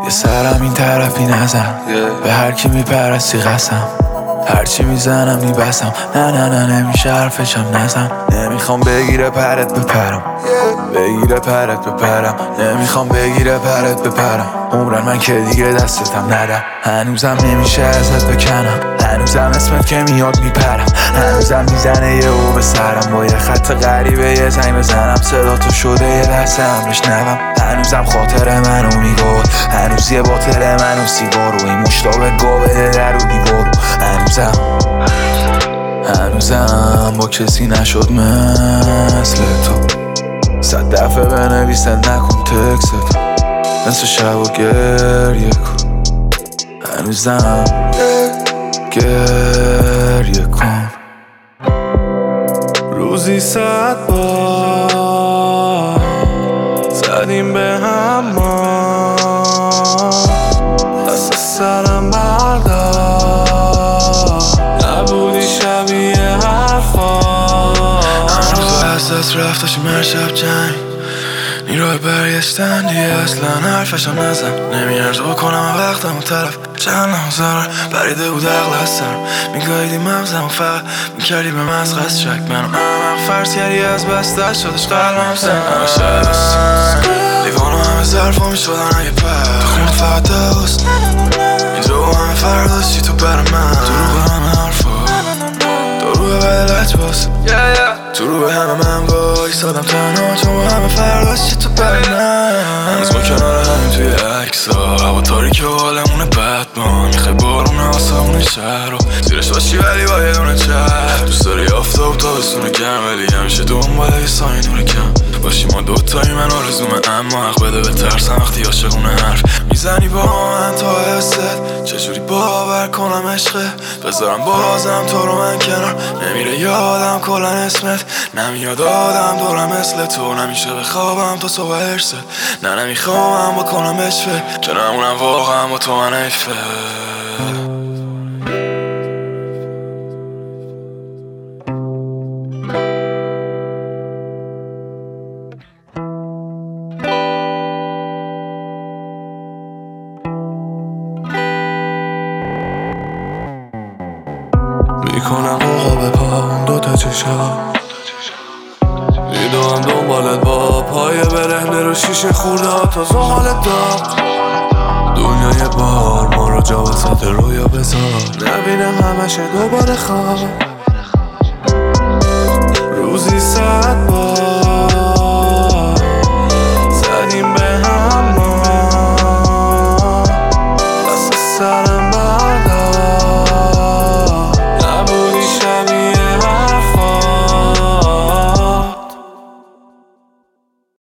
به سرم این طرفی نزن، به هر کی میپرستی قسم، هرچی میزنم میبسم. نه نه نه نمیشه حرفشم نزن. نمیخوام بگیره پرت بپرم، بگیره پرت بپرم. نمیخوام بگیره پرت بپرم. عمرن من که دیگه دستتم ندم. هنوزم نمیشه ازت بکنم، هنوزم اسمت که میاد میپرم. هنوزم میزنه یه او به سرم، با یه خط غریبه یه زنگ بزنم. صدا تو شده یه لحظه هم بشنوم. هنوزم خاطر منو میگود، هنوز یه باطل منو سیگارو، این مشتاق گابه در و دیوارو. هنوزم با کسی نشد مثل تو. 100 دفعه بنویسه نکن تکست، نصف شب و گریه کن. هنوزم گریه کن. روزی 100 بار زدیم به هم ما، دست سرم بردار، نبودی شبیه حرفا. هنوز از دست رفتاشیم هر شب جنگ، نیروی برگشتن دیگه اصلا حرفشم نزن. نمیارزو بکنم وقتم و طرف جهنم و ضرر بریده بود عقل از سرم. میگاهیدی مغزم و فقط میکردی به مسخس شک. منو فرض کردی از بس دست شدش قلبم سن. همه شبست لیوانو همه ظرفا میشدن اگه پر خون فقط دوست. اینجا با همه فرداشتی تو بر من، تو رو به همه حرفا، تو رو به بدلت باز، تو رو به همه من وای سادم تنها، تو با همه فرداشتی تو بر من. هنوز ما کنار همین توی عکسا، هوا تاریکه و حالمونه بدمان. میخوای بارونه آسمون شهر رو زیرش باشی ولی با یه دونه چهر. دوست داری آفتاب تابستونه کم، ولی همیشه دنبال یه سایه نور کم باشی. ما دوتایی من آرزومه، اما حق بده به ترسم وقتی عاشقونه حرف میزنی با من تا حست. چجوری باور کنم عشقه، بذارم بازم تو رو من کنار. نمیره یادم کلن اسمت، نمیاد آدم دورم مثل تو. نمیشه بخوابم تا صبح هرست، نه نمیخوام بکنم بشفه، که نمونم واقعا با تو من ایفه. میکنم آقا به پام دوتا چشم، میدوام دنبالت با پای برهنه رو شیشه خورده ها تا زغالت داد. دنیا یه بار ما رو جا وسط رویا بذار، نبینم همشه دوباره خواب. روزی 100 بار